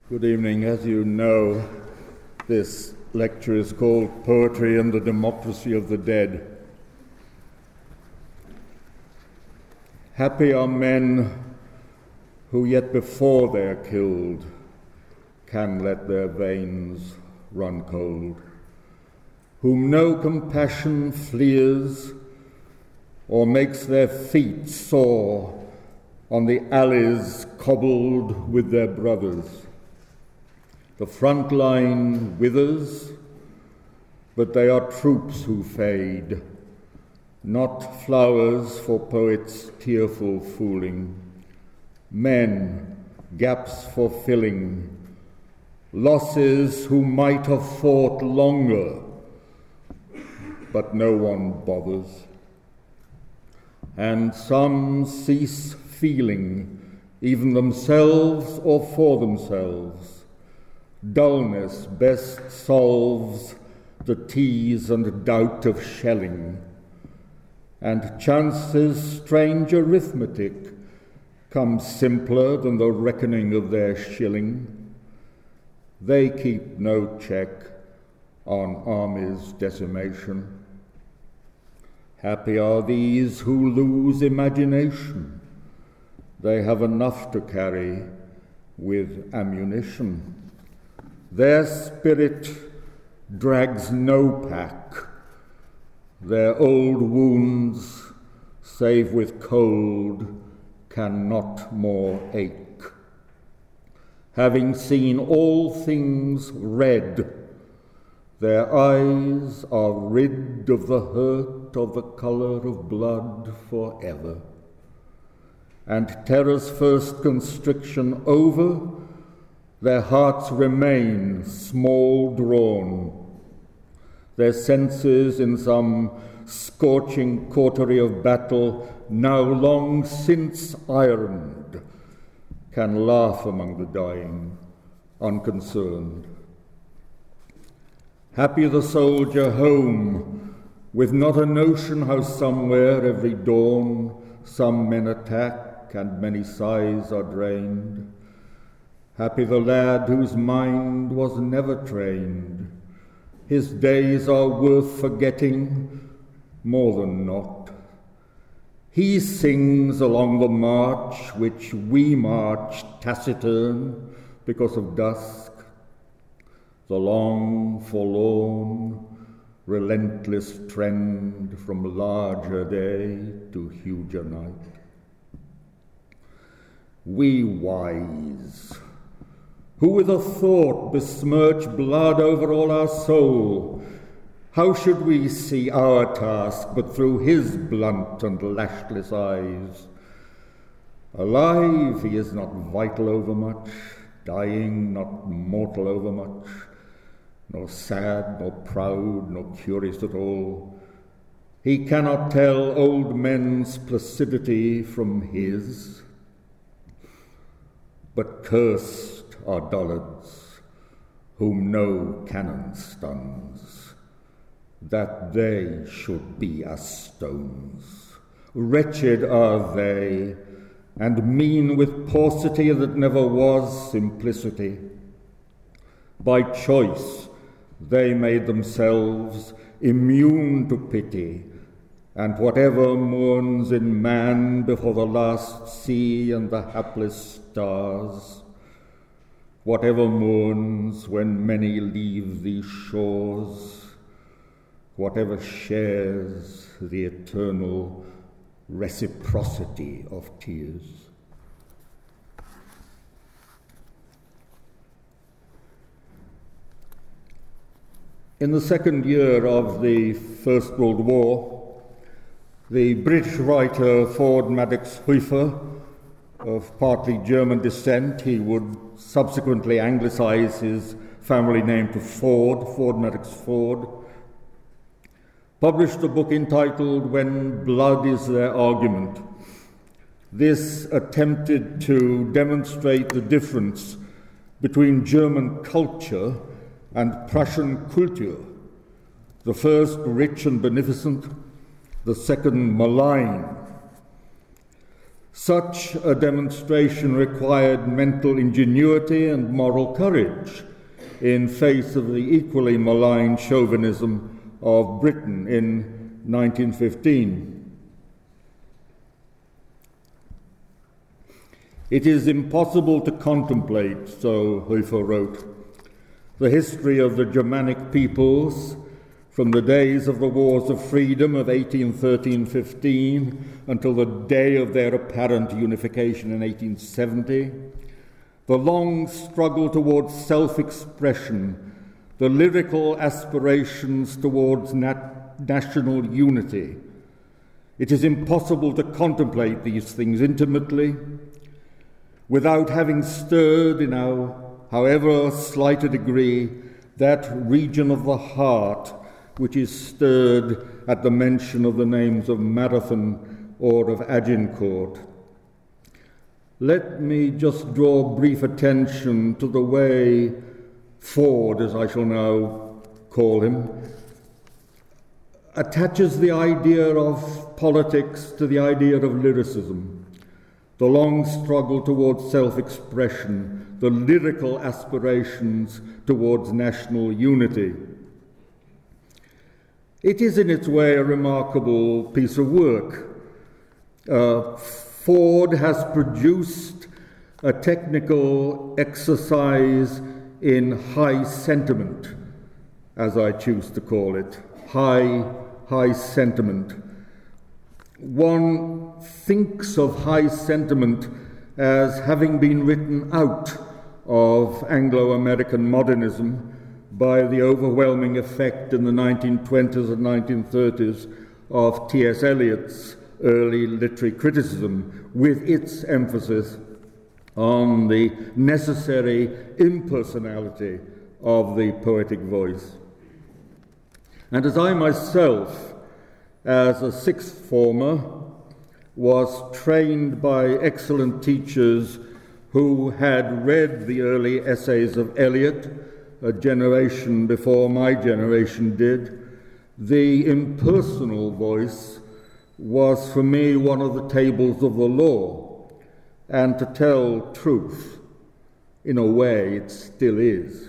Good evening. As you know, this lecture is called Poetry and the Democracy of the Dead. Happy are men who yet before they're killed can let their veins run cold, whom no compassion fleers or makes their feet sore on the alleys cobbled with their brothers. The front line withers, but they are troops who fade, not flowers for poets' tearful fooling, men, gaps for filling, losses who might have fought longer, but no one bothers. And some cease feeling, even themselves or for themselves. Dullness best solves the tease and doubt of shelling, and chance's strange arithmetic comes simpler than the reckoning of their shilling. They keep no check on armies' decimation. Happy are these who lose imagination. They have enough to carry with ammunition. Their spirit drags no pack. Their old wounds, save with cold, cannot more ache. Having seen all things red, their eyes are rid of the hurt of the colour of blood forever. And terror's first constriction over, their hearts remain small drawn, their senses in some scorching coterie of battle, now long since ironed, can laugh among the dying, unconcerned. Happy the soldier home, with not a notion how somewhere every dawn some men attack and many sighs are drained. Happy the lad whose mind was never trained. His days are worth forgetting more than not. He sings along the march which we march taciturn because of dusk, the long, forlorn, relentless trend from larger day to huger night. We wise, who with a thought besmirch blood over all our soul, how should we see our task but through his blunt and lashless eyes? Alive, he is not vital overmuch, dying, not mortal overmuch, nor sad, nor proud, nor curious at all. He cannot tell old men's placidity from his, but cursed are dullards, whom no cannon stuns, that they should be as stones. Wretched are they, and mean with paucity that never was simplicity. By choice they made themselves immune to pity, and whatever mourns in man before the last sea and the hapless stars, whatever mourns when many leave these shores, whatever shares the eternal reciprocity of tears. In the second year of the First World War, the British writer Ford Madox Hueffer, of partly German descent, he would subsequently anglicize his family name to Ford Madox Ford, published a book entitled When Blood is Their Argument. This attempted to demonstrate the difference between German culture and Prussian Kultur, the first rich and beneficent, the second malign. Such a demonstration required mental ingenuity and moral courage in face of the equally malign chauvinism of Britain in 1915. It is impossible to contemplate, so Hofer wrote, the history of the Germanic peoples from the days of the Wars of Freedom of 1813-15 until the day of their apparent unification in 1870, the long struggle towards self-expression, the lyrical aspirations towards national unity. It is impossible to contemplate these things intimately without having stirred in our however slight a degree, that region of the heart which is stirred at the mention of the names of Marathon or of Agincourt. Let me just draw brief attention to the way Ford, as I shall now call him, attaches the idea of politics to the idea of lyricism. The long struggle towards self-expression, the lyrical aspirations towards national unity. It is in its way a remarkable piece of work. Ford has produced a technical exercise in high sentiment, as I choose to call it, high sentiment. One thinks of high sentiment as having been written out of Anglo-American modernism by the overwhelming effect in the 1920s and 1930s of T.S. Eliot's early literary criticism, with its emphasis on the necessary impersonality of the poetic voice. And as I myself, as a sixth former, was trained by excellent teachers who had read the early essays of Eliot, a generation before my generation did, the impersonal voice was for me one of the tables of the law, and to tell truth, in a way, it still is.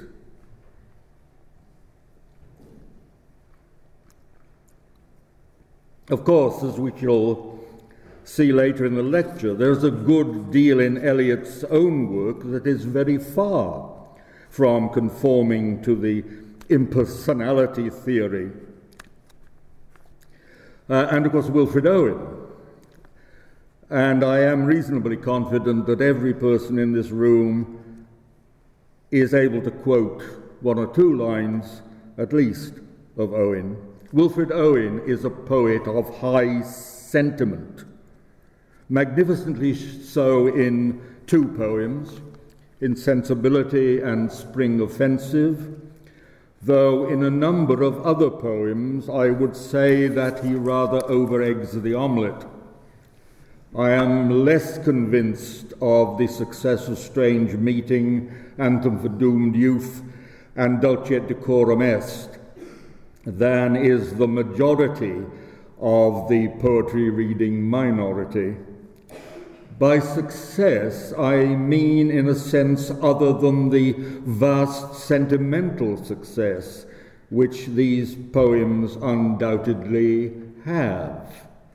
Of course, as we shall see later in the lecture, there's a good deal in Eliot's own work that is very far from conforming to the impersonality theory. And of course, Wilfred Owen. And I am reasonably confident that every person in this room is able to quote one or two lines, at least, of Owen. Wilfred Owen is a poet of high sentiment, magnificently so in two poems, Insensibility and Spring Offensive, though in a number of other poems I would say that he rather over-eggs the omelette. I am less convinced of the success of Strange Meeting, Anthem for Doomed Youth, and Dulce et Decorum Est than is the majority of the poetry reading minority. By success, I mean in a sense other than the vast sentimental success which these poems undoubtedly have.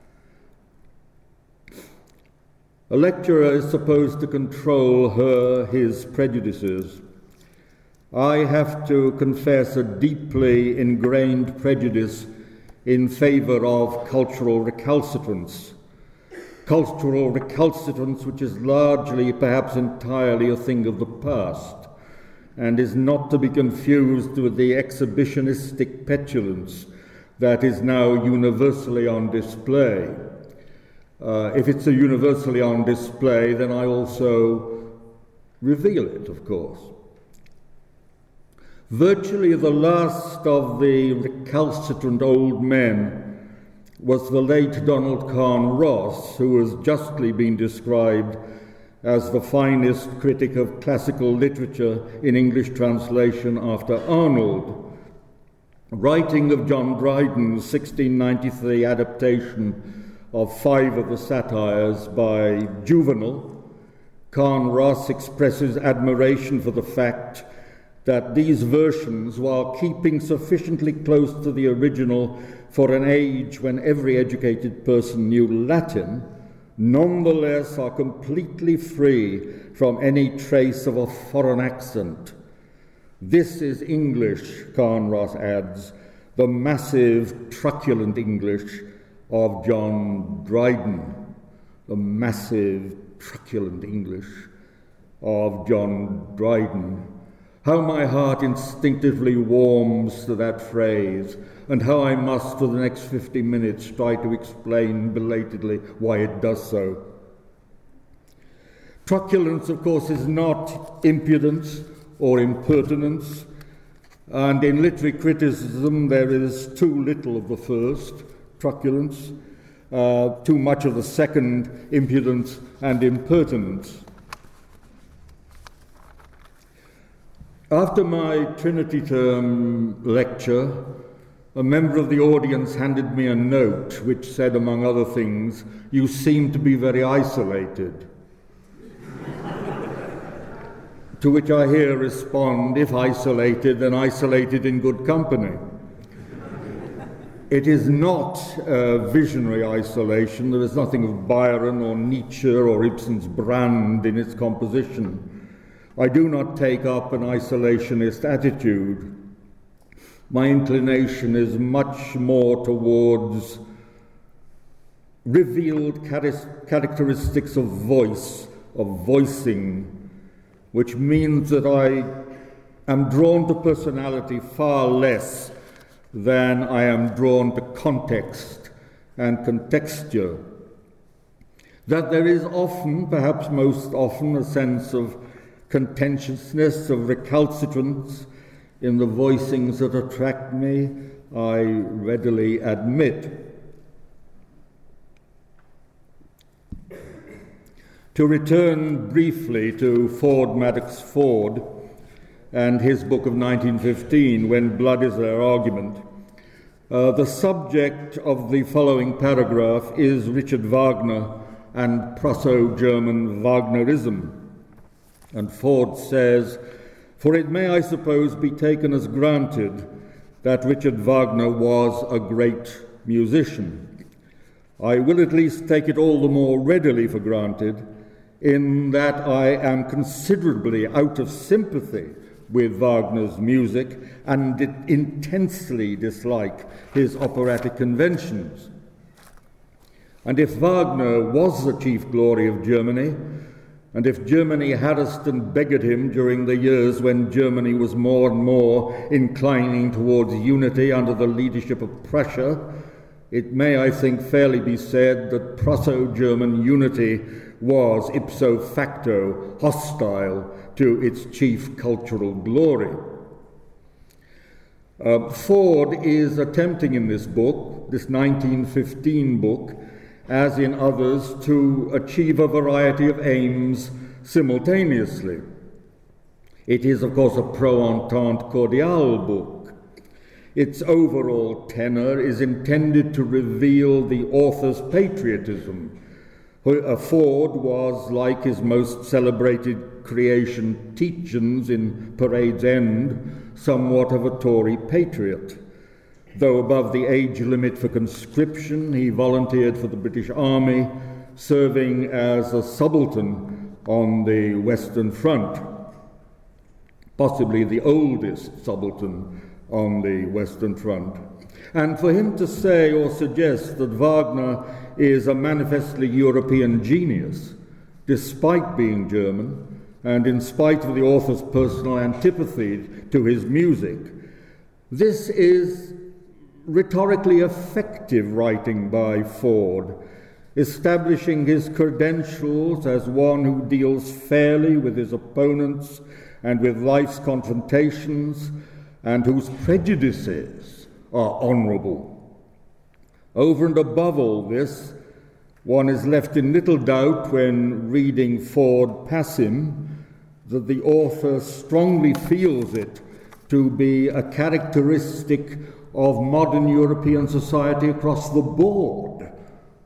A lecturer is supposed to control his prejudices. I have to confess a deeply ingrained prejudice in favor of cultural recalcitrance. Cultural recalcitrance which is largely, perhaps entirely, a thing of the past, and is not to be confused with the exhibitionistic petulance that is now universally on display. If it's a universally on display, then I also reveal it, of course. Virtually the last of the recalcitrant old men was the late Donald Carn Ross, who has justly been described as the finest critic of classical literature in English translation after Arnold. Writing of John Dryden's 1693 adaptation of 5 of the satires by Juvenal, Khan Ross expresses admiration for the fact that these versions, while keeping sufficiently close to the original for an age when every educated person knew Latin, nonetheless are completely free from any trace of a foreign accent. This is English, Khan Ross adds, the massive, truculent English of John Dryden. The massive, truculent English of John Dryden. How my heart instinctively warms to that phrase, and how I must for the next 50 minutes try to explain belatedly why it does so. Truculence, of course, is not impudence or impertinence, and in literary criticism there is too little of the first, truculence, too much of the second, impudence and impertinence. After my Trinity term lecture, a member of the audience handed me a note which said, among other things, "You seem to be very isolated." To which I here respond, if isolated, then isolated in good company. It is not visionary isolation. There is nothing of Byron or Nietzsche or Ibsen's Brand in its composition. I do not take up an isolationist attitude. My inclination is much more towards revealed characteristics of voice, of voicing, which means that I am drawn to personality far less than I am drawn to context and contexture. That there is often, perhaps most often, a sense of contentiousness, of recalcitrance in the voicings that attract me, I readily admit. To return briefly to Ford Madox Ford and his book of 1915, When Blood is Their Argument, the subject of the following paragraph is Richard Wagner and Prusso-German Wagnerism. And Ford says, "For it may, I suppose, be taken as granted that Richard Wagner was a great musician. I will at least take it all the more readily for granted in that I am considerably out of sympathy with Wagner's music and intensely dislike his operatic conventions. And if Wagner was the chief glory of Germany, and if Germany harassed and beggared him during the years when Germany was more and more inclining towards unity under the leadership of Prussia, it may, I think, fairly be said that Prusso-German unity was ipso facto hostile to its chief cultural glory." Ford is attempting in this book, this 1915 book, as in others, to achieve a variety of aims simultaneously. It is, of course, a pro-entente cordiale book. Its overall tenor is intended to reveal the author's patriotism. Ford was, like his most celebrated creation, Tietjens in Parade's End, somewhat of a Tory patriot. Though above the age limit for conscription, he volunteered for the British Army, serving as a subaltern on the Western Front, possibly the oldest subaltern on the Western Front. And for him to say or suggest that Wagner is a manifestly European genius, despite being German, and in spite of the author's personal antipathy to his music, this is rhetorically effective writing by Ford, establishing his credentials as one who deals fairly with his opponents and with life's confrontations, and whose prejudices are honourable. Over and above all this, one is left in little doubt when reading Ford Passim that the author strongly feels it to be a characteristic of modern European society across the board,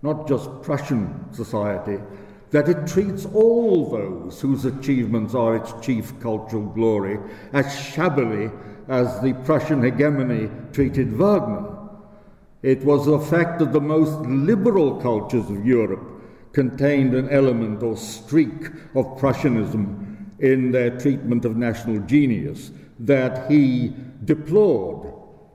not just Prussian society, that it treats all those whose achievements are its chief cultural glory as shabbily as the Prussian hegemony treated Wagner. It was the fact that the most liberal cultures of Europe contained an element or streak of Prussianism in their treatment of national genius that he deplored.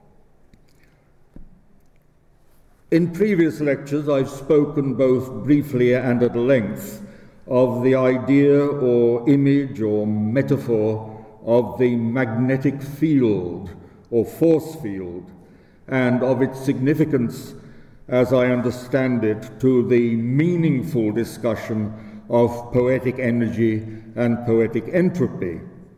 In previous lectures, I've spoken both briefly and at length of the idea or image or metaphor of the magnetic field or force field, and of its significance, as I understand it, to the meaningful discussion of poetic energy and poetic entropy.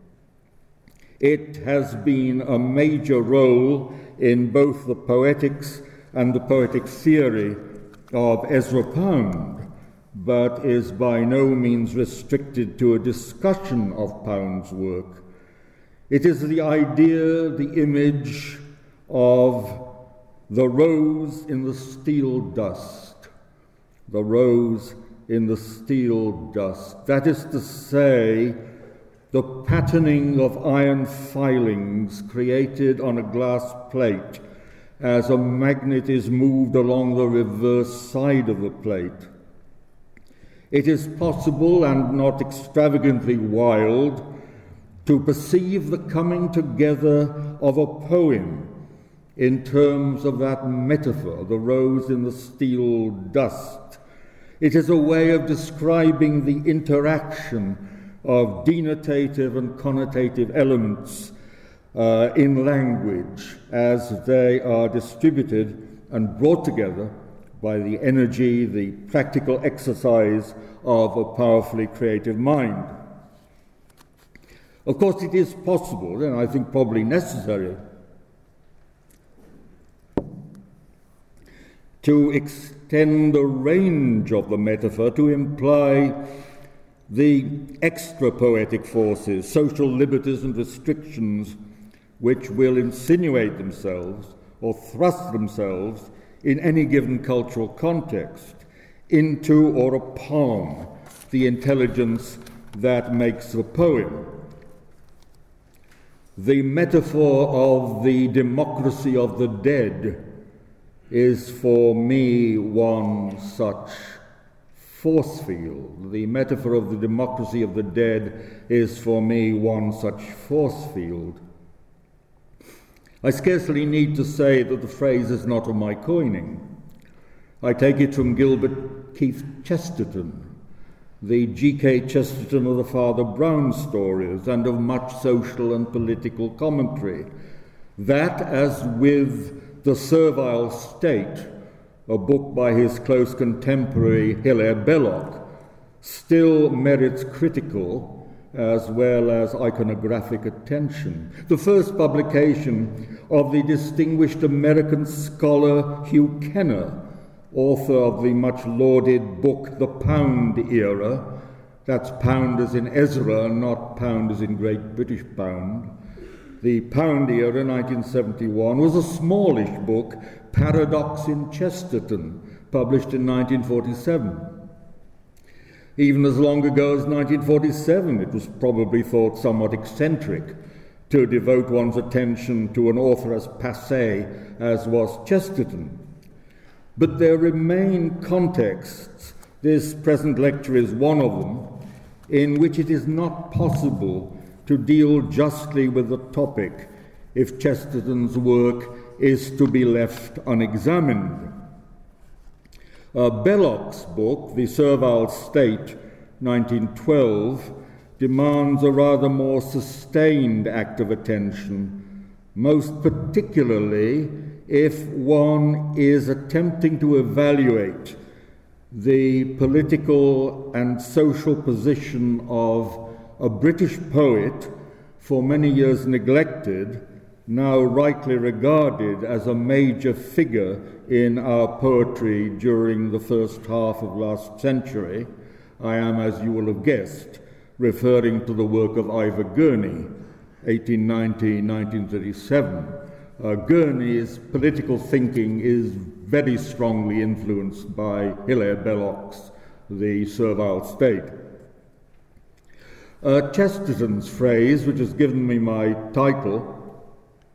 It has been a major role in both the poetics and the poetic theory of Ezra Pound, but is by no means restricted to a discussion of Pound's work. It is the idea, the image of the rose in the steel dust, the rose in the steel dust. That is to say, the patterning of iron filings created on a glass plate as a magnet is moved along the reverse side of the plate. It is possible and not extravagantly wild to perceive the coming together of a poem in terms of that metaphor, the rose in the steel dust. It is a way of describing the interaction of denotative and connotative elements in language as they are distributed and brought together by the energy, the practical exercise of a powerfully creative mind. Of course, it is possible, and I think probably necessary, to extend the range of the metaphor to imply the extra-poetic forces, social liberties and restrictions, which will insinuate themselves or thrust themselves in any given cultural context into or upon the intelligence that makes the poem. The metaphor of the democracy of the dead is for me one such force field. The metaphor of the democracy of the dead is for me one such force field. I scarcely need to say that the phrase is not of my coining. I take it from Gilbert Keith Chesterton, the G.K. Chesterton of the Father Brown stories and of much social and political commentary, that, as with The Servile State, a book by his close contemporary Hilaire Belloc, still merits critical as well as iconographic attention. The first publication of the distinguished American scholar Hugh Kenner, author of the much lauded book The Pound Era, that's pound as in Ezra, not pound as in Great British Pound. The Pound Era, 1971, was a smallish book, Paradox in Chesterton, published in 1947. Even as long ago as 1947, it was probably thought somewhat eccentric to devote one's attention to an author as passé as was Chesterton. But there remain contexts, this present lecture is one of them, in which it is not possible to deal justly with the topic if Chesterton's work is to be left unexamined. Belloc's book, The Servile State, 1912, demands a rather more sustained act of attention, most particularly if one is attempting to evaluate the political and social position of a British poet, for many years neglected, now rightly regarded as a major figure in our poetry during the first half of last century. I am, as you will have guessed, referring to the work of Ivor Gurney, 1890-1937, Gurney's political thinking is very strongly influenced by Hilaire Belloc's The Servile State. Chesterton's phrase, which has given me my title,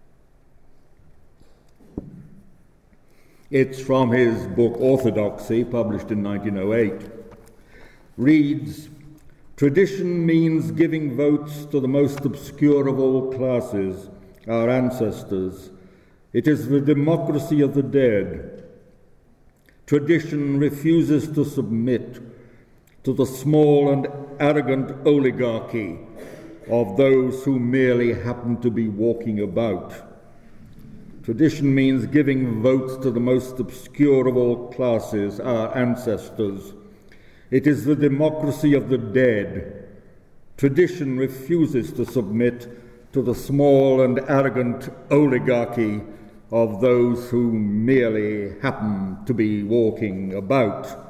it's from his book Orthodoxy, published in 1908, reads, "Tradition means giving votes to the most obscure of all classes, our ancestors. It is the democracy of the dead. Tradition refuses to submit to the small and arrogant oligarchy of those who merely happen to be walking about. Tradition means giving votes to the most obscure of all classes, our ancestors. It is the democracy of the dead. Tradition refuses to submit to the small and arrogant oligarchy of those who merely happen to be walking about."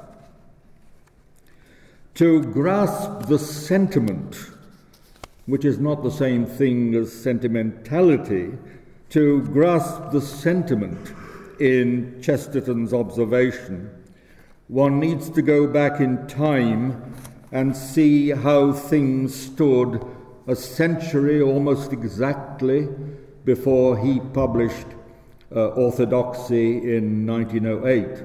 To grasp the sentiment, which is not the same thing as sentimentality, to grasp the sentiment in Chesterton's observation, one needs to go back in time and see how things stood a century almost exactly before he published Orthodoxy in 1908.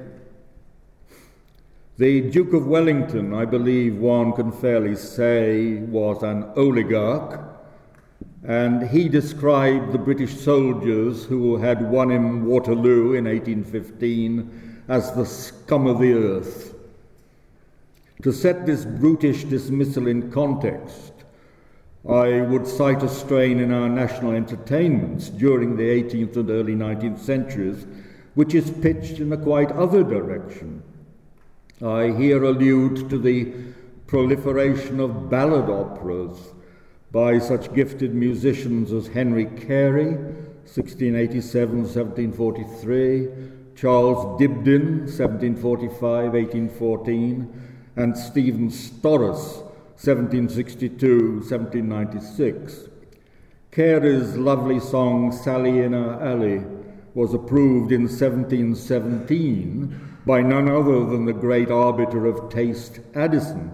The Duke of Wellington, I believe one can fairly say, was an oligarch, and he described the British soldiers who had won him Waterloo in 1815 as the scum of the earth. To set this brutish dismissal in context, I would cite a strain in our national entertainments during the 18th and early 19th centuries, which is pitched in a quite other direction. I here allude to the proliferation of ballad operas by such gifted musicians as Henry Carey, 1687-1743, Charles Dibdin, 1745-1814, and Stephen Storris, 1762-1796. Carey's lovely song Sally in Our Alley was approved in 1717 by none other than the great arbiter of taste, Addison.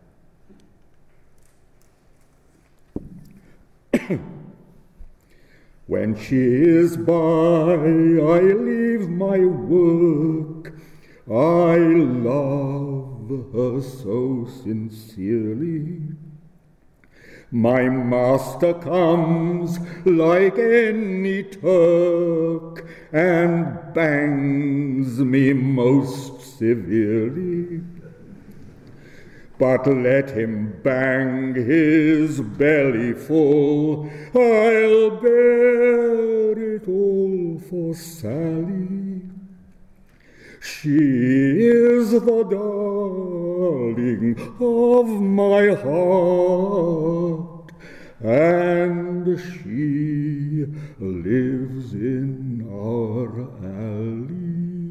When she is by, I leave my work. I love her so sincerely. My master comes like any Turk and bangs me most severely. But let him bang his belly full, I'll bear it all for Sally. She is the darling of my heart, and she lives in our alley.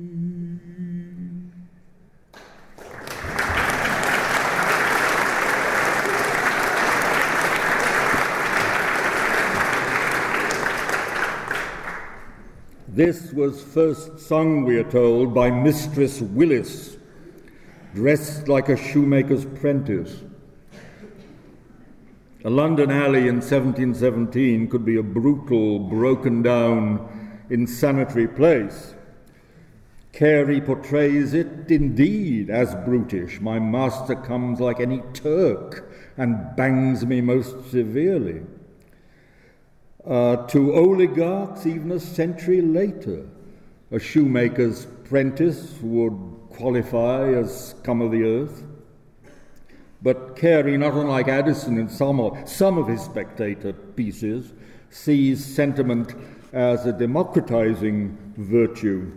This was first sung, we are told, by Mistress Willis, dressed like a shoemaker's prentice. A London alley in 1717 could be a brutal, broken-down, insanitary place. Carey portrays it indeed as brutish. My master comes like any Turk and bangs me most severely. To oligarchs, even a century later, a shoemaker's apprentice would qualify as scum of the earth. But Carey, not unlike Addison in some of his Spectator pieces, sees sentiment as a democratizing virtue.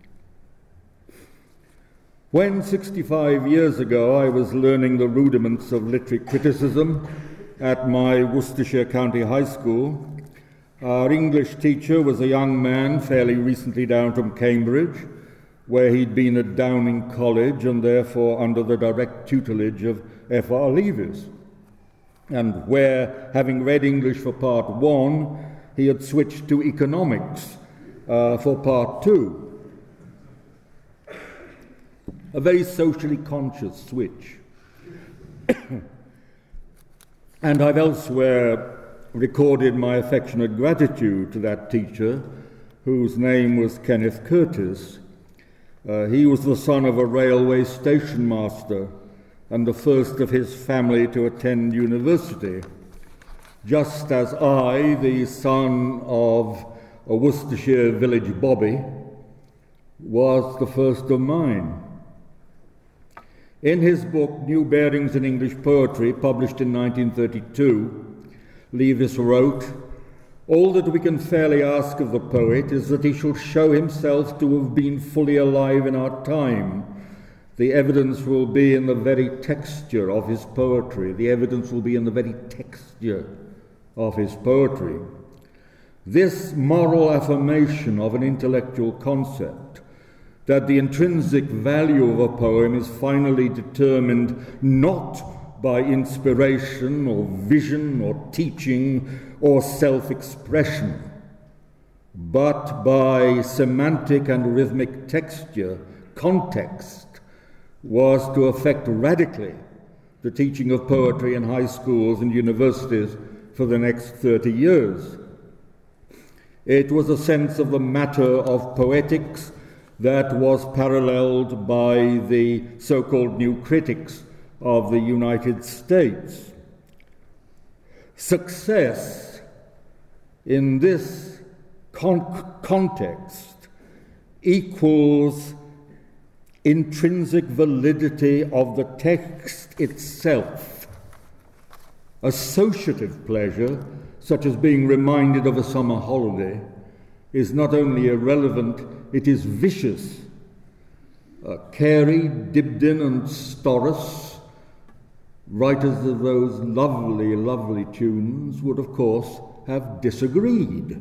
When 65 years ago I was learning the rudiments of literary criticism at my Worcestershire County High School, our English teacher was a young man fairly recently down from Cambridge, where he'd been at Downing College and therefore under the direct tutelage of F.R. Leavis, and where, having read English for Part 1, he had switched to economics for part two. A very socially conscious switch. And I've elsewhere recorded my affectionate gratitude to that teacher, whose name was Kenneth Curtis. He was the son of a railway station master and the first of his family to attend university, just as I, the son of a Worcestershire village bobby, was the first of mine. In his book, New Bearings in English Poetry, published in 1932, Leavis wrote, "All that we can fairly ask of the poet is that he shall show himself to have been fully alive in our time. The evidence will be in the very texture of his poetry. The evidence will be in the very texture of his poetry." This moral affirmation of an intellectual concept, that the intrinsic value of a poem is finally determined not by inspiration or vision or teaching or self-expression, but by semantic and rhythmic texture, context, was to affect radically the teaching of poetry in high schools and universities for the next 30 years. It was a sense of the matter of poetics that was paralleled by the so-called new critics of the United States. Success in this context equals intrinsic validity of the text itself. Associative pleasure, such as being reminded of a summer holiday, is not only irrelevant, it is vicious. Carey, Dibdin and Storris, writers of those lovely, lovely tunes, would of course have disagreed.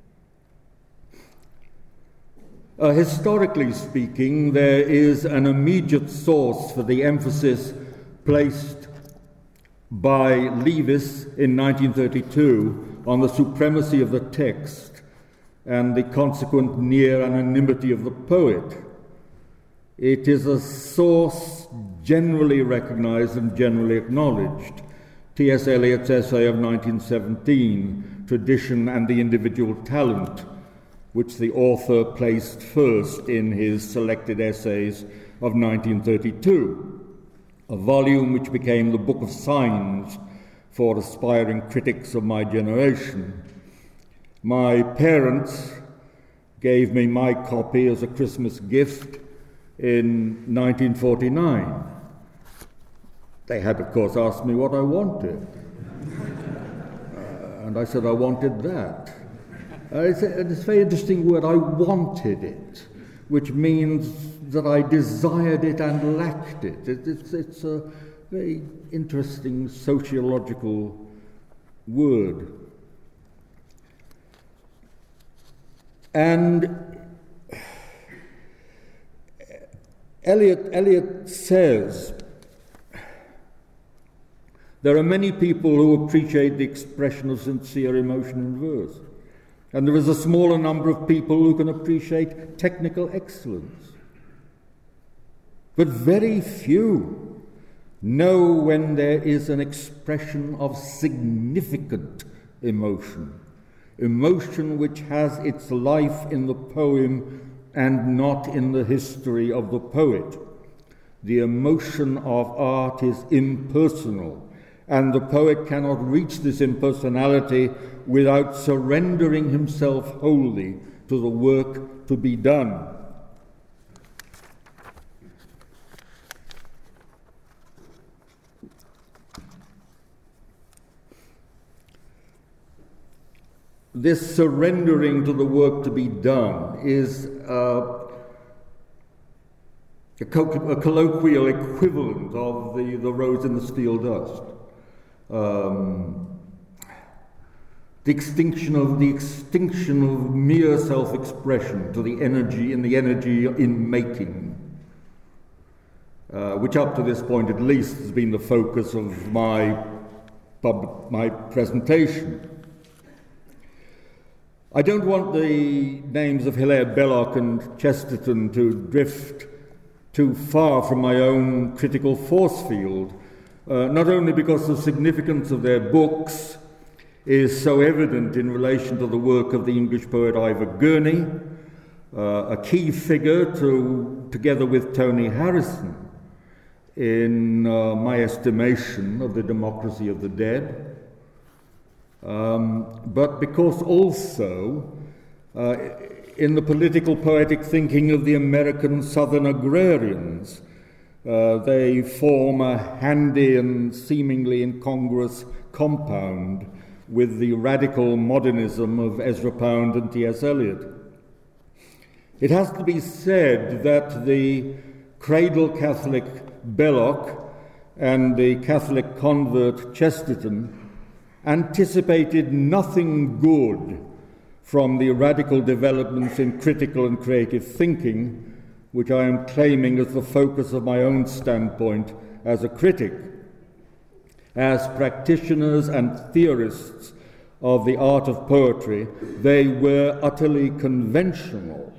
Historically speaking, there is an immediate source for the emphasis placed by Leavis in 1932 on the supremacy of the text and the consequent near anonymity of the poet. It is a source generally recognized and generally acknowledged. T.S. Eliot's essay of 1917, Tradition and the Individual Talent, which the author placed first in his selected essays of 1932, a volume which became the book of signs for aspiring critics of my generation. My parents gave me my copy as a Christmas gift in 1949. They had, of course, asked me what I wanted. And I said I wanted that. It's a very interesting word, I wanted it, which means that I desired it and lacked it. It's a very interesting sociological word. And Eliot says, there are many people who appreciate the expression of sincere emotion in verse, and there is a smaller number of people who can appreciate technical excellence. But very few know when there is an expression of significant emotion, emotion which has its life in the poem and not in the history of the poet. The emotion of art is impersonal, and the poet cannot reach this impersonality without surrendering himself wholly to the work to be done. This surrendering to the work to be done is a colloquial equivalent of the rose in the steel dust. The extinction of mere self-expression to the energy in making, which up to this point at least has been the focus of my presentation. I don't want the names of Hilaire Belloc and Chesterton to drift too far from my own critical force field, not only because the significance of their books is so evident in relation to the work of the English poet Ivor Gurney, a key figure together with Tony Harrison in my estimation of the democracy of the dead, but because also in the political poetic thinking of the American Southern agrarians, they form a handy and seemingly incongruous compound with the radical modernism of Ezra Pound and T.S. Eliot. It has to be said that the cradle Catholic Belloc and the Catholic convert Chesterton anticipated nothing good from the radical developments in critical and creative thinking, which I am claiming as the focus of my own standpoint as a critic. As practitioners and theorists of the art of poetry, they were utterly conventional.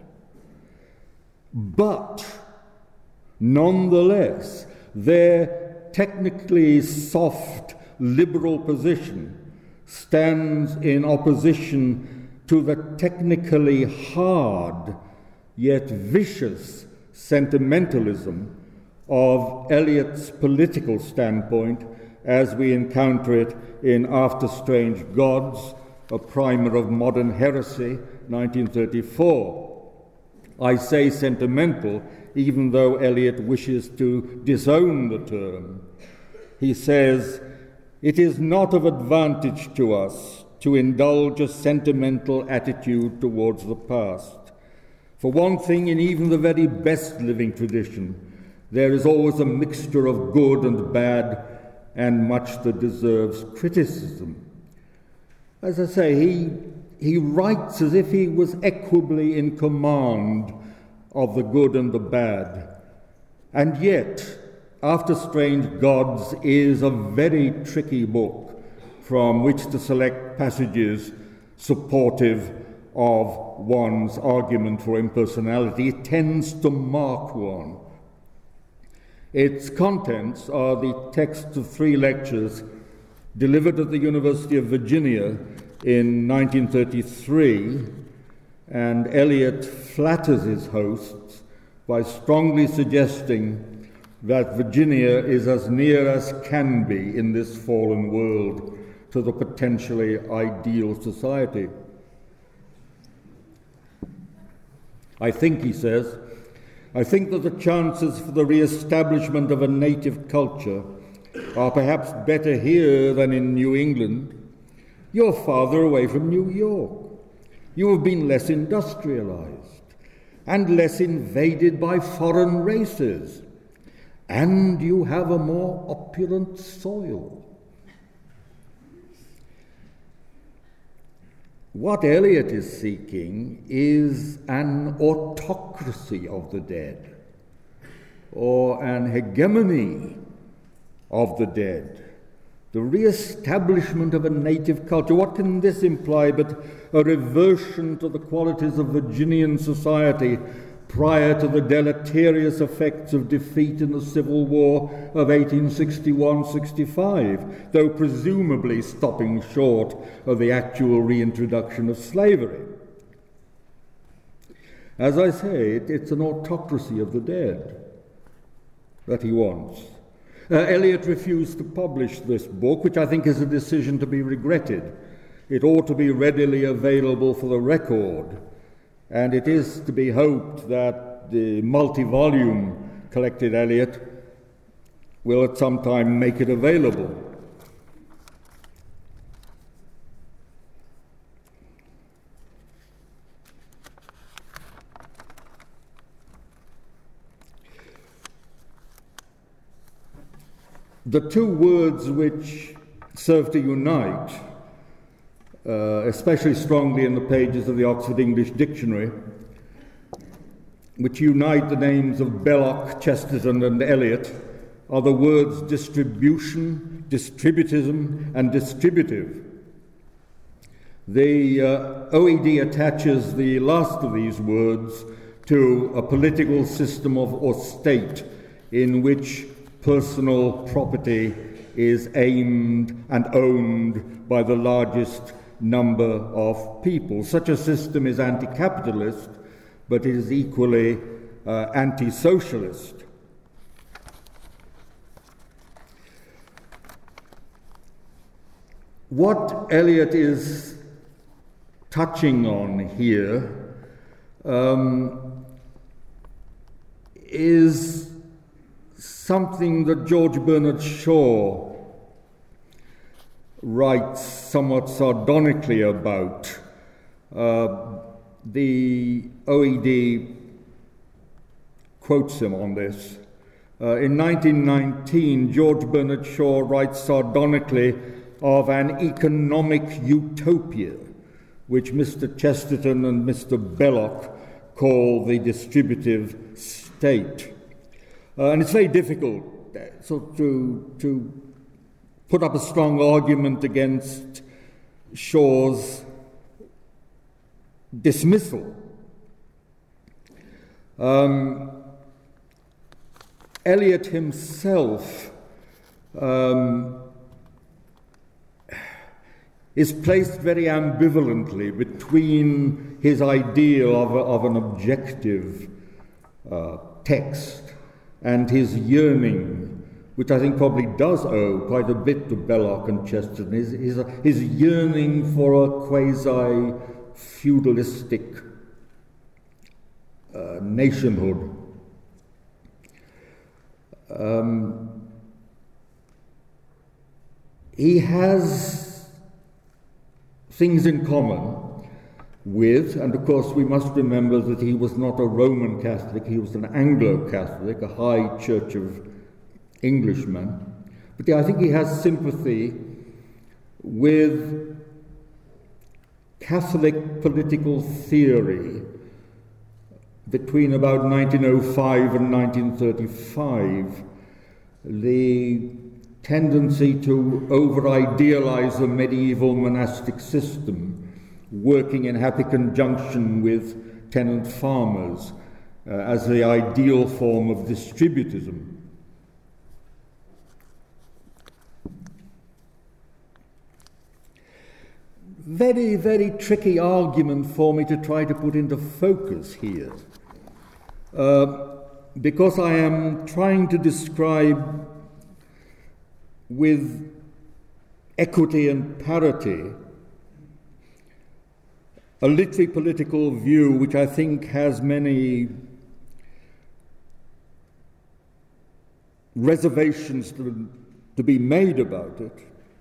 But, nonetheless, their technically soft, liberal position stands in opposition to the technically hard, yet vicious sentimentalism of Eliot's political standpoint as we encounter it in After Strange Gods, a primer of modern heresy, 1934. I say sentimental, even though Eliot wishes to disown the term. He says, "It is not of advantage to us to indulge a sentimental attitude towards the past. For one thing, in even the very best living tradition, there is always a mixture of good and bad, and much that deserves criticism." As I say, he writes as if he was equably in command of the good and the bad. And yet, After Strange Gods is a very tricky book from which to select passages supportive of one's argument for impersonality. It tends to mark one. Its contents are the texts of 3 lectures delivered at the University of Virginia in 1933, and Eliot flatters his hosts by strongly suggesting that Virginia is as near as can be in this fallen world to the potentially ideal society. I think, he says, I think that the chances for the re-establishment of a native culture are perhaps better here than in New England. You're farther away from New York. You have been less industrialized and less invaded by foreign races, and you have a more opulent soil. What Eliot is seeking is an autocracy of the dead, or an hegemony of the dead, the re-establishment of a native culture. What can this imply but a reversion to the qualities of Virginian society prior to the deleterious effects of defeat in the Civil War of 1861-65, though presumably stopping short of the actual reintroduction of slavery? As I say, it's an autocracy of the dead that he wants. Eliot refused to publish this book, which I think is a decision to be regretted. It ought to be readily available for the record, and it is to be hoped that the multi-volume collected Eliot will at some time make it available. The 2 words which serve to unite, especially strongly in the pages of the Oxford English Dictionary, which unite the names of Belloc, Chesterton, and Eliot, are the words distribution, distributism, and distributive. The OED attaches the last of these words to a political system or state in which personal property is aimed and owned by the largest number of people. Such a system is anti-capitalist, but it is equally anti-socialist. What Eliot is touching on here is something that George Bernard Shaw writes somewhat sardonically about. The OED quotes him on this. In 1919, George Bernard Shaw writes sardonically of an economic utopia, which Mr. Chesterton and Mr. Belloc call the distributive state. And it's very difficult to put up a strong argument against Shaw's dismissal. Eliot himself is placed very ambivalently between his ideal of an objective text and his yearning, which I think probably does owe quite a bit to Belloc and Chesterton, his yearning for a quasi-feudalistic nationhood. He has things in common with, and of course we must remember that he was not a Roman Catholic, he was an Anglo-Catholic, a high Church of Englishmen. But I think he has sympathy with Catholic political theory between about 1905 and 1935, the tendency to over-idealize the medieval monastic system, working in happy conjunction with tenant farmers as the ideal form of distributism. Very, very tricky argument for me to try to put into focus here, because I am trying to describe with equity and parity a literary political view which I think has many reservations to be made about it.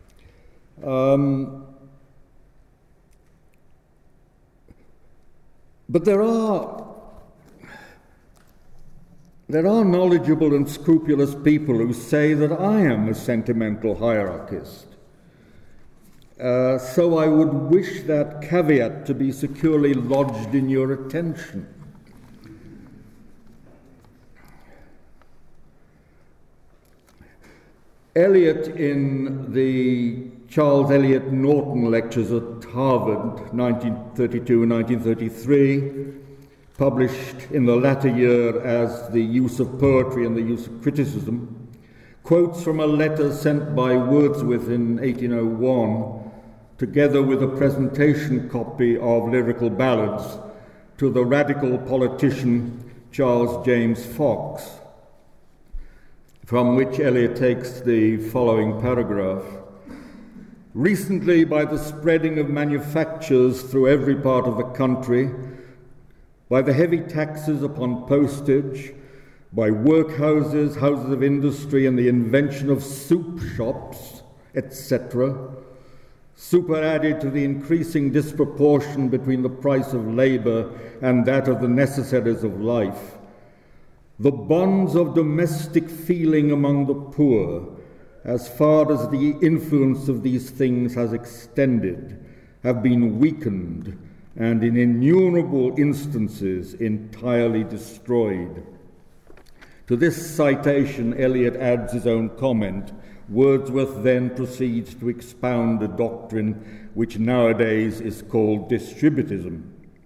But there are knowledgeable and scrupulous people who say that I am a sentimental hierarchist. So I would wish that caveat to be securely lodged in your attention. Eliot, in the Charles Eliot Norton lectures at Harvard, 1932 and 1933, published in the latter year as The Use of Poetry and the Use of Criticism, quotes from a letter sent by Wordsworth in 1801, together with a presentation copy of Lyrical Ballads, to the radical politician Charles James Fox, from which Eliot takes the following paragraph. Recently, by the spreading of manufactures through every part of the country, by the heavy taxes upon postage, by workhouses, houses of industry, and the invention of soup shops, etc., superadded to the increasing disproportion between the price of labour and that of the necessaries of life, the bonds of domestic feeling among the poor, as far as the influence of these things has extended, have been weakened and in innumerable instances entirely destroyed. To this citation, Eliot adds his own comment, Wordsworth then proceeds to expound a doctrine which nowadays is called distributism.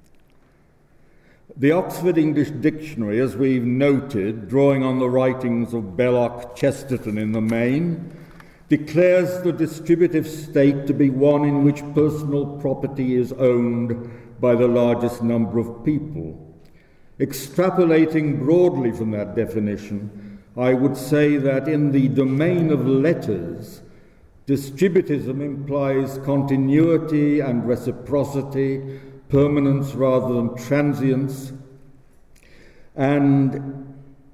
The Oxford English Dictionary, as we've noted, drawing on the writings of Belloc Chesterton in the main, declares the distributive state to be one in which personal property is owned by the largest number of people. Extrapolating broadly from that definition, I would say that in the domain of letters, distributism implies continuity and reciprocity, permanence rather than transience, and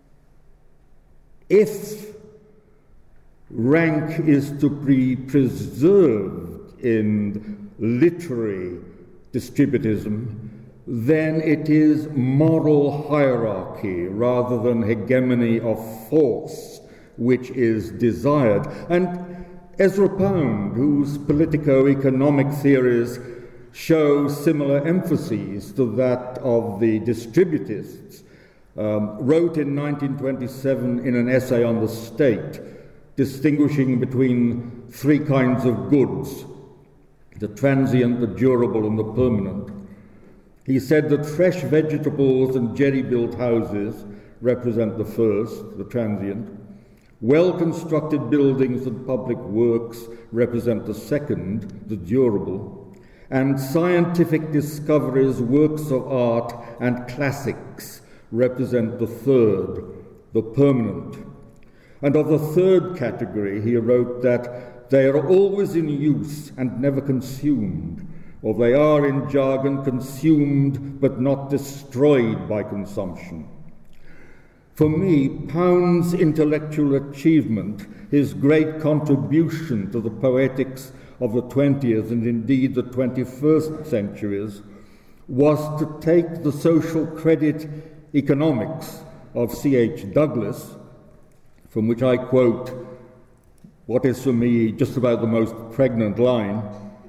if rank is to be preserved in literary distributism, then it is moral hierarchy rather than hegemony of force which is desired. And Ezra Pound, whose politico-economic theories show similar emphases to that of the distributists, wrote in 1927 in an essay on the state, distinguishing between three kinds of goods: the transient, the durable, and the permanent. He said that fresh vegetables and jerry-built houses represent the first, the transient. Well-constructed buildings and public works represent the second, the durable. And scientific discoveries, works of art, and classics represent the third, the permanent. And of the third category, he wrote that they are always in use and never consumed, or they are, in jargon, consumed but not destroyed by consumption. For me, Pound's intellectual achievement, his great contribution to the poetics of the 20th and indeed the 21st centuries, was to take the social credit economics of C.H. Douglas, from which I quote what is for me just about the most pregnant line: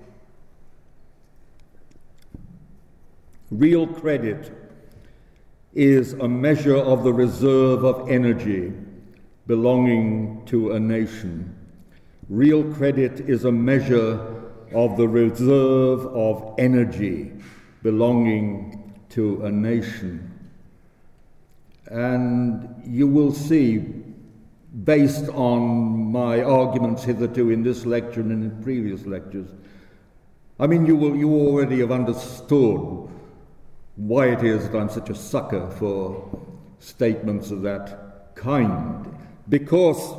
real credit is a measure of the reserve of energy belonging to a nation. Real credit is a measure of the reserve of energy belonging to a nation. And you will see, based on my arguments hitherto in this lecture and in previous lectures, you already have understood why it is that I'm such a sucker for statements of that kind. Because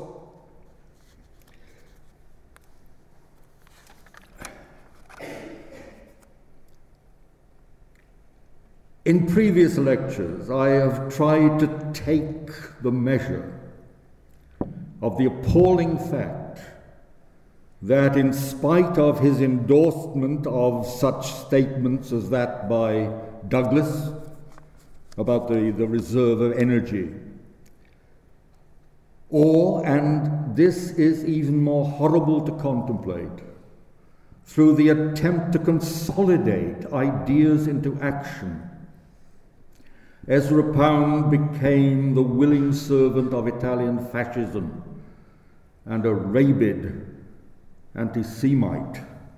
in previous lectures, I have tried to take the measure of the appalling fact that in spite of his endorsement of such statements as that by Douglas about the reserve of energy, and this is even more horrible to contemplate, through the attempt to consolidate ideas into action, Ezra Pound became the willing servant of Italian fascism and a rabid anti-Semite.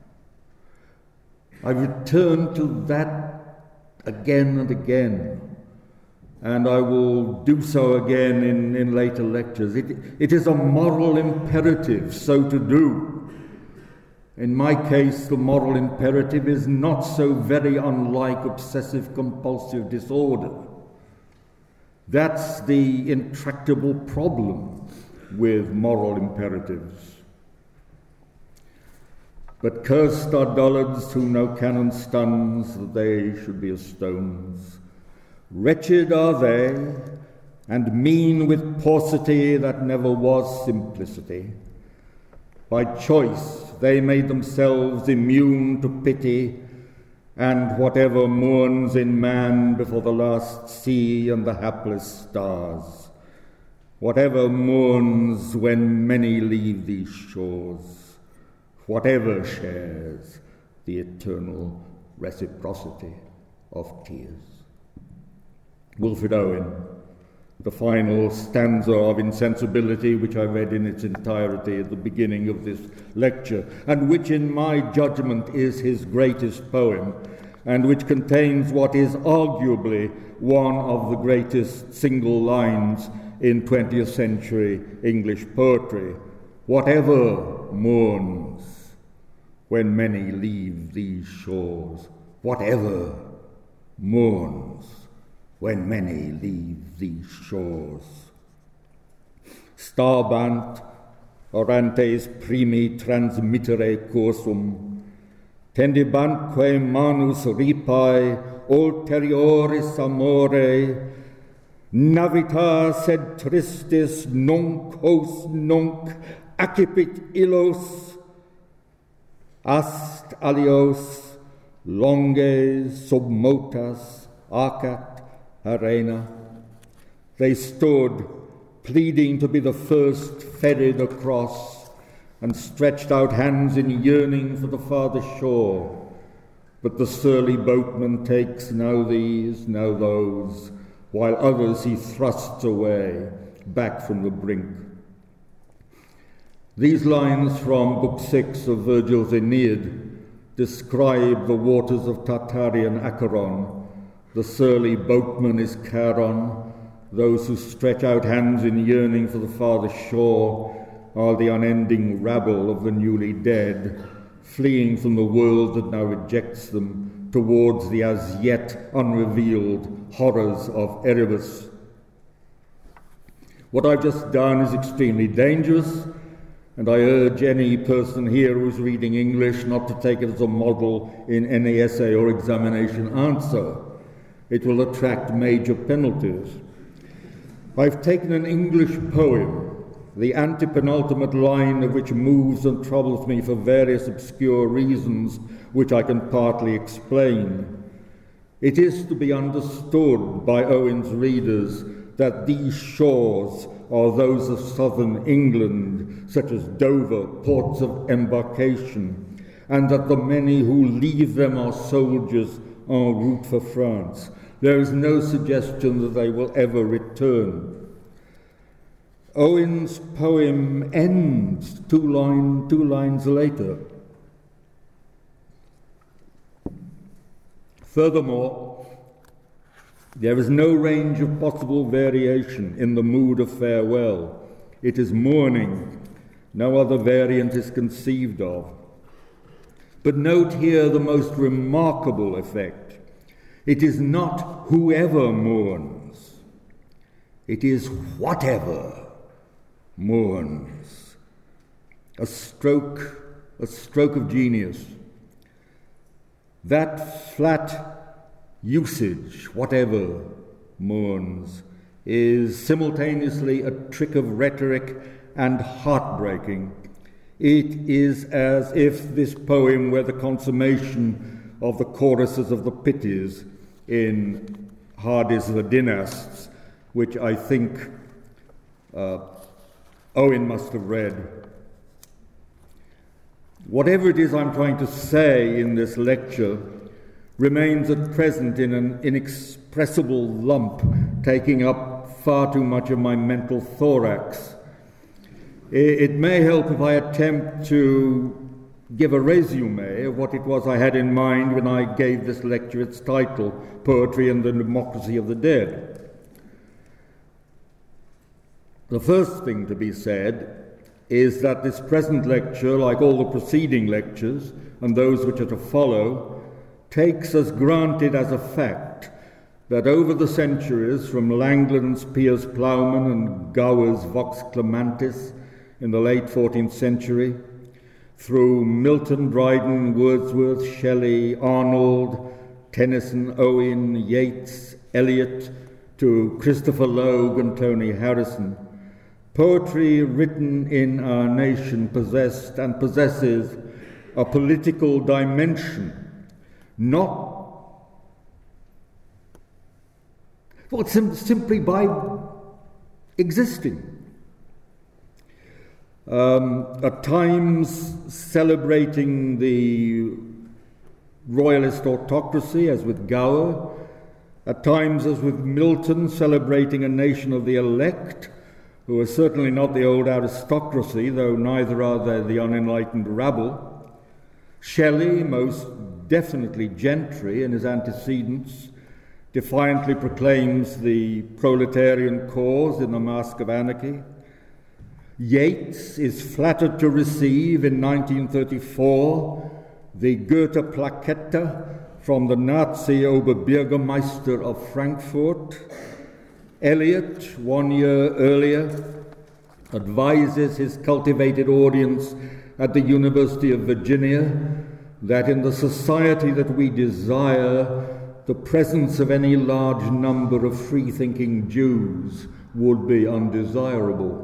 I return to that again and again, and I will do so again in later lectures. It is a moral imperative so to do. In my case, the moral imperative is not so very unlike obsessive-compulsive disorder. That's the intractable problem with moral imperatives. But cursed are dullards whom no cannon stuns, that they should be as stones. Wretched are they, and mean with paucity that never was simplicity. By choice they made themselves immune to pity, and whatever mourns in man before the last sea and the hapless stars, whatever mourns when many leave these shores, whatever shares the eternal reciprocity of tears. Wilfred Owen, the final stanza of Insensibility, which I read in its entirety at the beginning of this lecture, and which in my judgment is his greatest poem, and which contains what is arguably one of the greatest single lines in 20th century English poetry. Whatever mourns when many leave these shores, whatever mourns when many leave these shores. Stabant orantes primi transmittere cursum, tendibantque manus ripae ulterioris amore, navita sed tristis nunc hos nunc accipit illos, ast alios longe submotas acat arena. They stood, pleading to be the first ferried across, and stretched out hands in yearning for the farther shore. But the surly boatman takes now these, now those, while others he thrusts away, back from the brink. These lines from Book 6 of Virgil's Aeneid describe the waters of Tartarian Acheron. The surly boatman is Charon. Those who stretch out hands in yearning for the farther shore are the unending rabble of the newly dead, fleeing from the world that now rejects them towards the as yet unrevealed horrors of Erebus. What I've just done is extremely dangerous, and I urge any person here who's reading English not to take it as a model in any essay or examination answer. It will attract major penalties. I've taken an English poem, the antepenultimate line of which moves and troubles me for various obscure reasons which I can partly explain. It is to be understood by Owen's readers that these shores are those of southern England, such as Dover, ports of embarkation, and that the many who leave them are soldiers en route for France. There is no suggestion that they will ever return. Owen's poem ends two lines later. Furthermore, there is no range of possible variation in the mood of farewell. It is mourning. No other variant is conceived of. But note here the most remarkable effect. It is not whoever mourns. It is whatever mourns. A stroke of genius. That flat usage, whatever mourns, is simultaneously a trick of rhetoric and heartbreaking. It is as if this poem were the consummation of the choruses of the Pitys in Hardy's The Dynasts, which I think Owen must have read. Whatever it is I'm trying to say in this lecture remains at present in an inexpressible lump, taking up far too much of my mental thorax. It may help if I attempt to give a resume of what it was I had in mind when I gave this lecture its title, Poetry and the Democracy of the Dead. The first thing to be said is that this present lecture, like all the preceding lectures and those which are to follow, takes as granted as a fact that over the centuries, from Langland's Piers Plowman and Gower's Vox Clementis in the late 14th century, through Milton, Dryden, Wordsworth, Shelley, Arnold, Tennyson, Owen, Yeats, Eliot, to Christopher Logue and Tony Harrison, poetry written in our nation possessed and possesses a political dimension, not simply by existing. At times celebrating the royalist autocracy, as with Gower, At times, as with Milton, celebrating a nation of the elect, who are certainly not the old aristocracy, though neither are they the unenlightened rabble. Shelley, most definitely gentry in his antecedents, defiantly proclaims the proletarian cause in The Mask of Anarchy. Yeats is flattered to receive in 1934 the Goethe Plakette from the Nazi Oberbürgermeister of Frankfurt. Eliot, 1 year earlier, advises his cultivated audience at the University of Virginia that in the society that we desire, the presence of any large number of free-thinking Jews would be undesirable.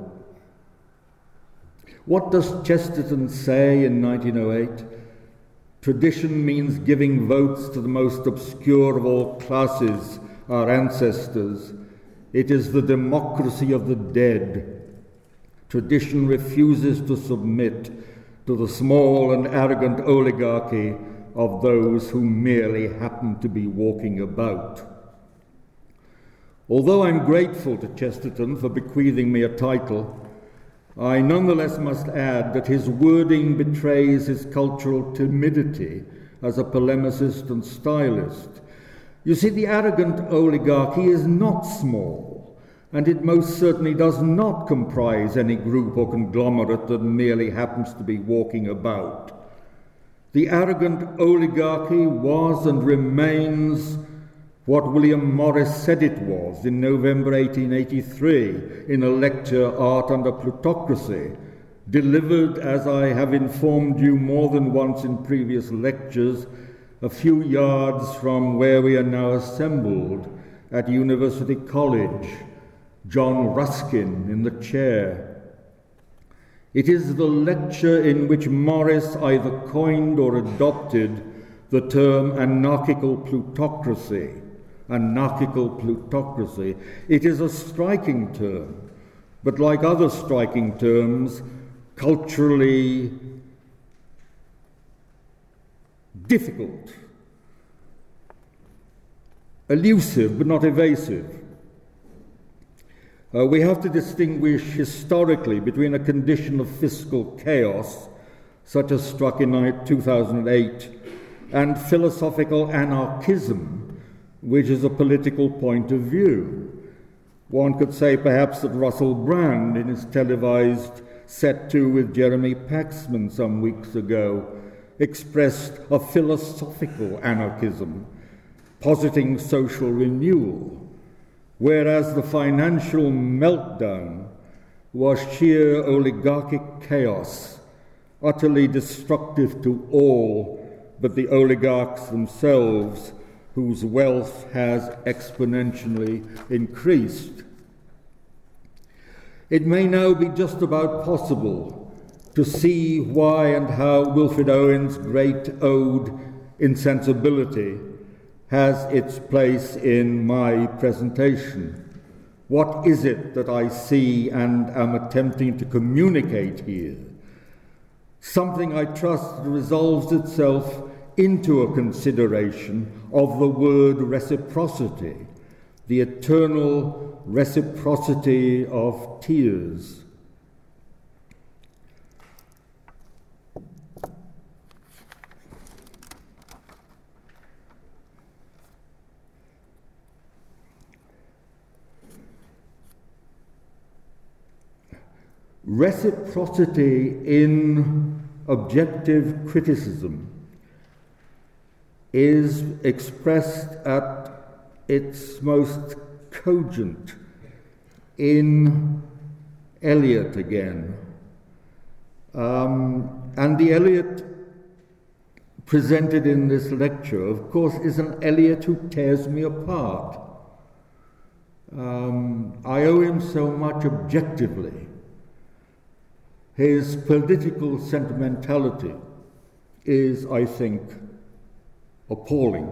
What does Chesterton say in 1908? Tradition means giving votes to the most obscure of all classes, our ancestors. It is the democracy of the dead. Tradition refuses to submit to the small and arrogant oligarchy of those who merely happen to be walking about. Although I'm grateful to Chesterton for bequeathing me a title, I nonetheless must add that his wording betrays his cultural timidity as a polemicist and stylist. You see, the arrogant oligarchy is not small, and it most certainly does not comprise any group or conglomerate that merely happens to be walking about. The arrogant oligarchy was and remains what William Morris said it was in November 1883 in a lecture, Art Under Plutocracy, delivered, as I have informed you more than once in previous lectures, a few yards from where we are now assembled at University College, John Ruskin in the chair. It is the lecture in which Morris either coined or adopted the term anarchical plutocracy. Anarchical plutocracy. It is a striking term, but like other striking terms, culturally difficult, elusive but not evasive. We have to distinguish historically between a condition of fiscal chaos, such as struck in 2008, and philosophical anarchism, which is a political point of view. One could say perhaps that Russell Brand, in his televised Set 2 with Jeremy Paxman some weeks ago, expressed a philosophical anarchism, positing social renewal, whereas the financial meltdown was sheer oligarchic chaos, utterly destructive to all but the oligarchs themselves, whose wealth has exponentially increased. It may now be just about possible to see why and how Wilfred Owen's great ode, Insensibility, has its place in my presentation. What is it that I see and am attempting to communicate here? Something I trust resolves itself into a consideration of the word reciprocity, the eternal reciprocity of tears. Reciprocity in objective criticism is expressed at its most cogent in Eliot again. And the Eliot presented in this lecture, of course, is an Eliot who tears me apart. I owe him so much objectively. His political sentimentality is, I think, appalling.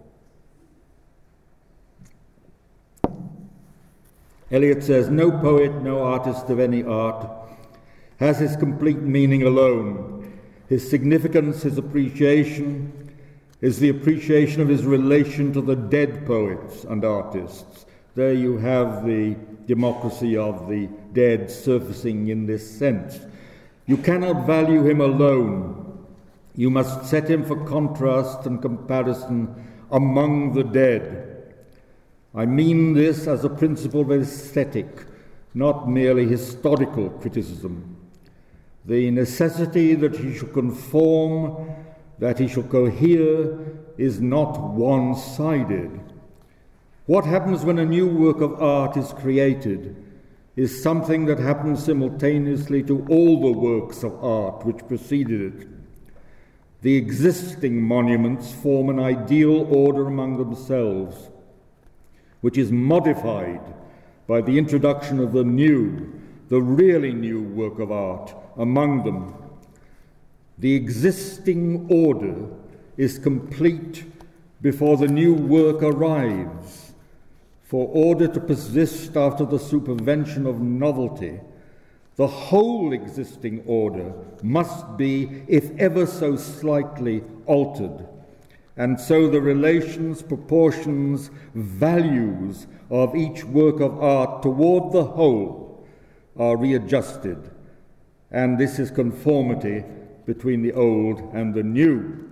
Eliot says, "No poet, no artist of any art has his complete meaning alone. His significance, his appreciation, is the appreciation of his relation to the dead poets and artists. There you have the democracy of the dead surfacing in this sense. You cannot value him alone. You must set him for contrast and comparison among the dead. I mean this as a principle of aesthetic, not merely historical criticism. The necessity that he should conform, that he should cohere, is not one-sided. What happens when a new work of art is created is something that happens simultaneously to all the works of art which preceded it. The existing monuments form an ideal order among themselves, which is modified by the introduction of the new, the really new work of art among them. The existing order is complete before the new work arrives. For order to persist after the supervention of novelty, the whole existing order must be, if ever so slightly, altered. And so the relations, proportions, values of each work of art toward the whole are readjusted. And this is conformity between the old and the new.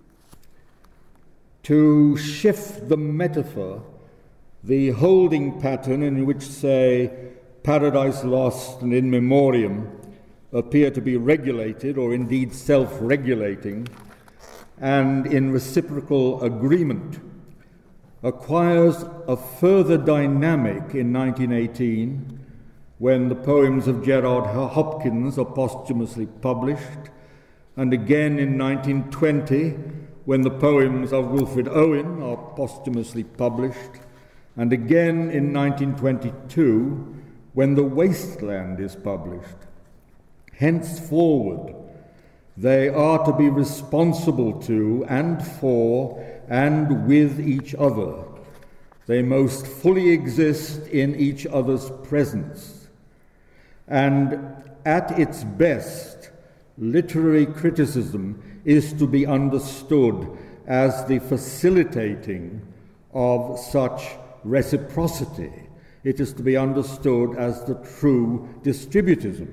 To shift the metaphor, the holding pattern in which, say, Paradise Lost and In Memoriam appear to be regulated, or indeed self-regulating, and in reciprocal agreement, acquires a further dynamic in 1918 when the poems of Gerard Hopkins are posthumously published, and again in 1920 when the poems of Wilfred Owen are posthumously published, and again in 1922 when The Wasteland is published. Henceforward, they are to be responsible to and for and with each other. They most fully exist in each other's presence. And at its best, literary criticism is to be understood as the facilitating of such reciprocity. It is to be understood as the true distributism.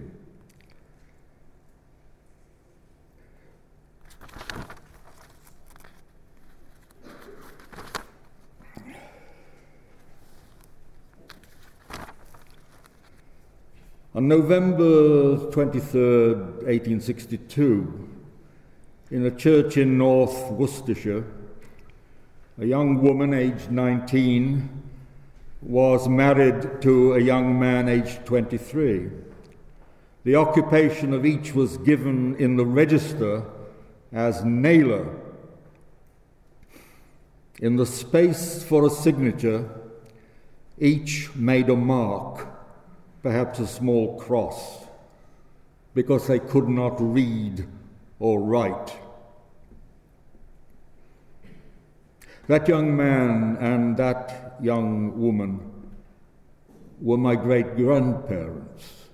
On November 23rd, 1862, in a church in North Worcestershire, a young woman aged 19 was married to a young man aged 23. The occupation of each was given in the register as nailer. In the space for a signature, each made a mark, perhaps a small cross, because they could not read or write. That young man and that young woman were my great-grandparents.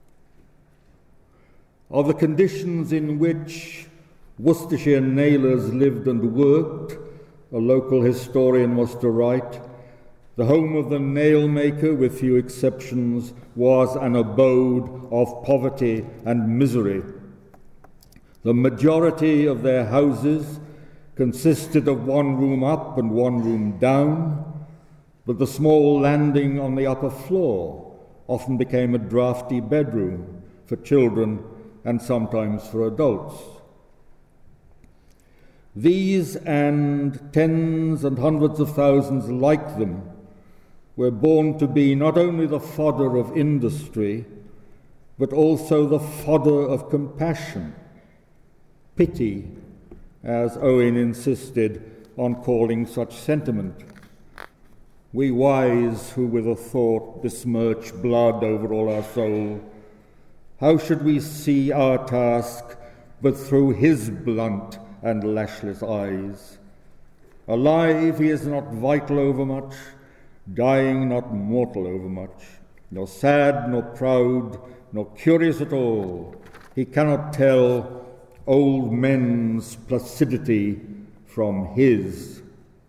Of the conditions in which Worcestershire nailers lived and worked, a local historian was to write, the home of the nail-maker, with few exceptions, was an abode of poverty and misery. The majority of their houses consisted of one room up and one room down, but the small landing on the upper floor often became a draughty bedroom for children and sometimes for adults. These and tens and hundreds of thousands like them were born to be not only the fodder of industry, but also the fodder of compassion, pity, as Owen insisted on calling such sentiment. We wise who with a thought besmirch blood over all our soul, how should we see our task but through his blunt and lashless eyes? Alive he is not vital overmuch, dying not mortal overmuch, nor sad, nor proud, nor curious at all. He cannot tell old men's placidity from his.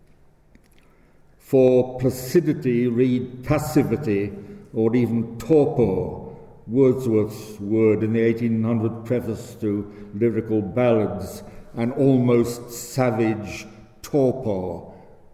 For placidity, read passivity or even torpor, Wordsworth's word in the 1800 preface to Lyrical Ballads, an almost savage torpor.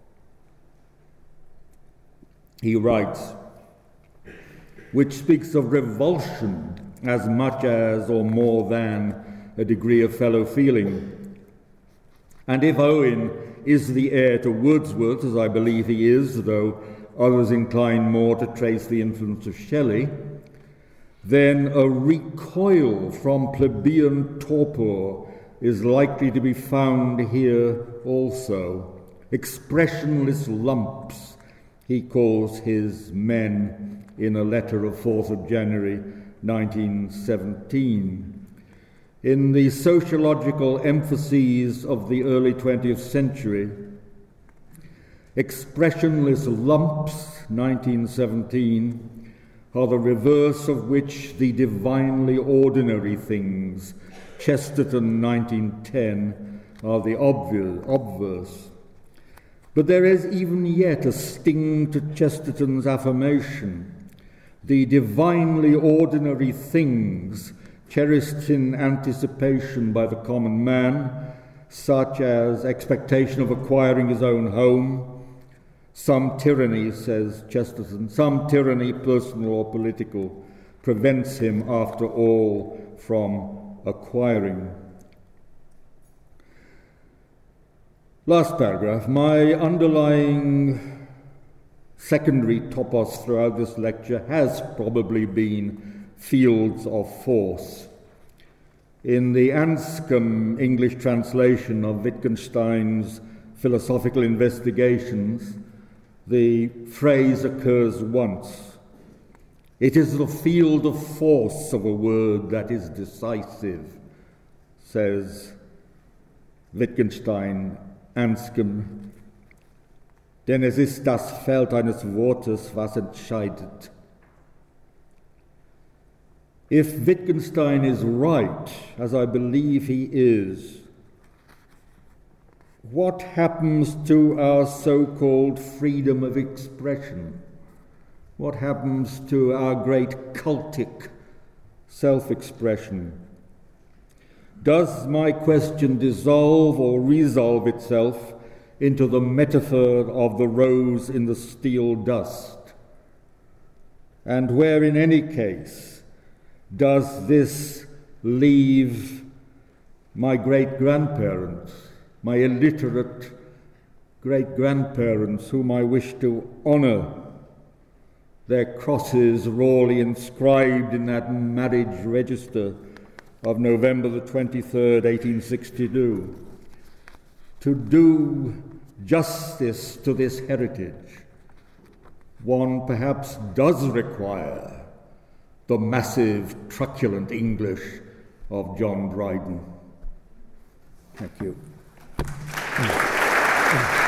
He writes, which speaks of revulsion as much as or more than a degree of fellow feeling. And if Owen is the heir to Wordsworth, as I believe he is, though others incline more to trace the influence of Shelley, then a recoil from plebeian torpor is likely to be found here also. Expressionless lumps, he calls his men in a letter of 4th of January 1917. In the sociological emphases of the early 20th century, expressionless lumps, 1917, are the reverse of which the divinely ordinary things, Chesterton, 1910, are the obverse. But there is even yet a sting to Chesterton's affirmation. The divinely ordinary things cherished in anticipation by the common man, such as expectation of acquiring his own home, some tyranny, says Chesterton, some tyranny, personal or political, prevents him, after all, from acquiring. Last paragraph. My underlying secondary topos throughout this lecture has probably been fields of force. In the Anscombe English translation of Wittgenstein's Philosophical Investigations, the phrase occurs once. It is the field of force of a word that is decisive, says Wittgenstein, Anscombe. Denn es ist das Feld eines Wortes, was entscheidet. If Wittgenstein is right, as I believe he is, what happens to our so-called freedom of expression? What happens to our great cultic self-expression? Does my question dissolve or resolve itself into the metaphor of the rose in the steel dust? And where, in any case, does this leave my great-grandparents, my illiterate great-grandparents, whom I wish to honour, their crosses rawly inscribed in that marriage register of November the 23rd, 1862. To do justice to this heritage, one perhaps does require the massive, truculent English of John Dryden. Thank you.